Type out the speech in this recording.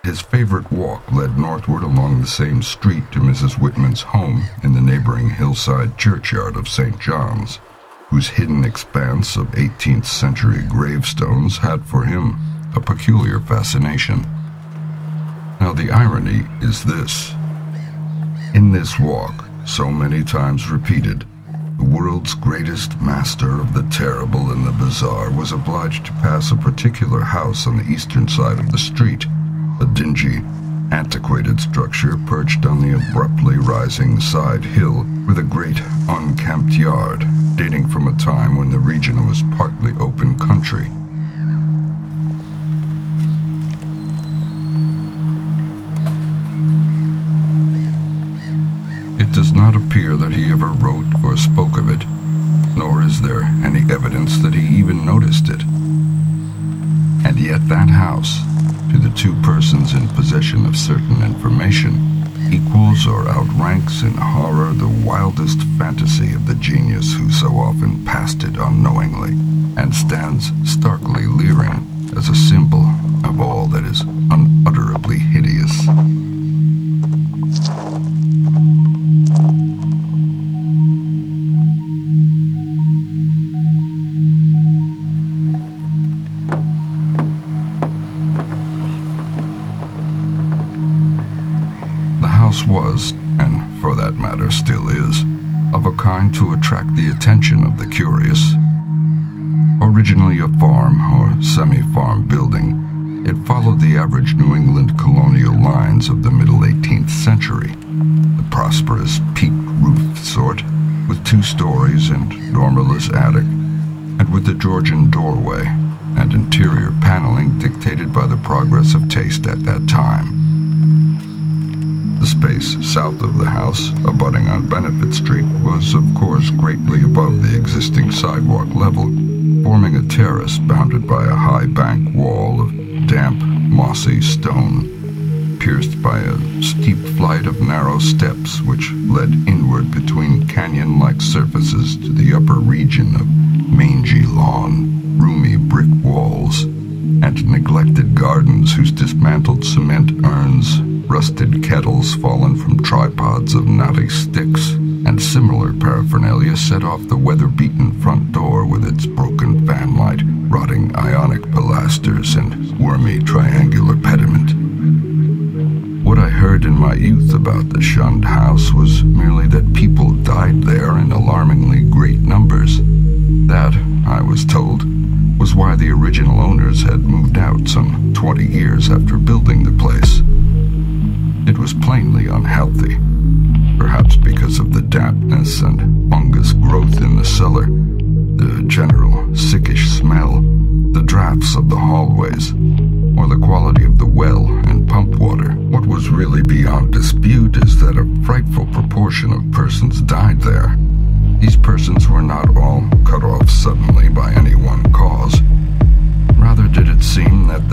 His favorite walk led northward along the same street to Mrs. Whitman's home in the neighboring hillside churchyard of St. John's, whose hidden expanse of 18th century gravestones had for him a peculiar fascination. Now the irony is this. In this walk, so many times repeated, the world's greatest master of the terrible and the bizarre was obliged to pass a particular house on the eastern side of the street, a dingy, antiquated structure perched on the abruptly rising side hill with a great unkempt yard dating from a time when the region was partly open country. It does not appear that he ever wrote or spoke of it, nor is there any evidence that he even noticed it. And yet that house, to the two persons in possession of certain information, equals or outranks in horror the wildest fantasy of the genius who so often passed it unknowingly, and stands starkly leering as a symbol of all that is unutterably hideous. Was, and for that matter still is, of a kind to attract the attention of the curious. Originally a farm or semi-farm building, it followed the average New England colonial lines of the middle 18th century, the prosperous peaked roof sort, with 2 stories and dormerless attic, and with the Georgian doorway and interior paneling dictated by the progress of taste at that time. The space south of the house, abutting on Benefit Street, was of course greatly above the existing sidewalk level, forming a terrace bounded by a high bank wall of damp, mossy stone, pierced by a steep flight of narrow steps which led inward between canyon-like surfaces to the upper region of mangy lawn, roomy brick walls, and neglected gardens whose dismantled cement urns, rusted kettles fallen from tripods of knotty sticks, and similar paraphernalia set off the weather-beaten front door with its broken fanlight, rotting ionic pilasters, and wormy triangular pediment. What I heard in my youth about the shunned house was merely that people died there in alarmingly great numbers. That, I was told, was why the original owners had moved out some 20 years after building the place. It was plainly unhealthy, perhaps because of the dampness and fungus growth in the cellar, the general sickish smell, the drafts of the hallways, or the quality of the well and pump water. What was really beyond dispute is that a frightful proportion of persons died there. These persons were not all cut off suddenly by any one cause. Rather did it seem that